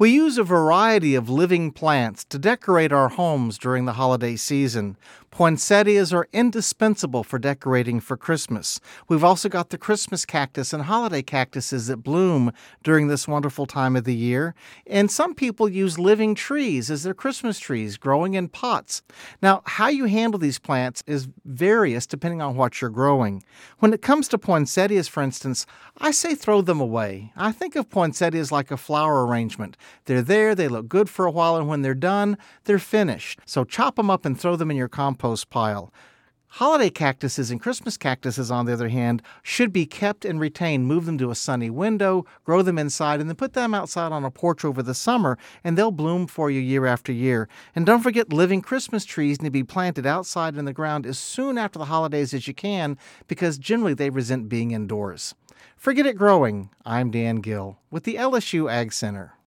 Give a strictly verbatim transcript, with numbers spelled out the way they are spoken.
We use a variety of living plants to decorate our homes during the holiday season. Poinsettias are indispensable for decorating for Christmas. We've also got the Christmas cactus and holiday cactuses that bloom during this wonderful time of the year. And some people use living trees as their Christmas trees, growing in pots. Now, how you handle these plants is various depending on what you're growing. When it comes to poinsettias, for instance, I say throw them away. I think of poinsettias like a flower arrangement. They're there, they look good for a while, and when they're done, they're finished. So chop them up and throw them in your compost pile. Holiday cactuses and Christmas cactuses, on the other hand, should be kept and retained. Move them to a sunny window, grow them inside, and then put them outside on a porch over the summer, and they'll bloom for you year after year. And don't forget, living Christmas trees need to be planted outside in the ground as soon after the holidays as you can, because generally they resent being indoors. Forget it growing. I'm Dan Gill with the L S U Ag Center.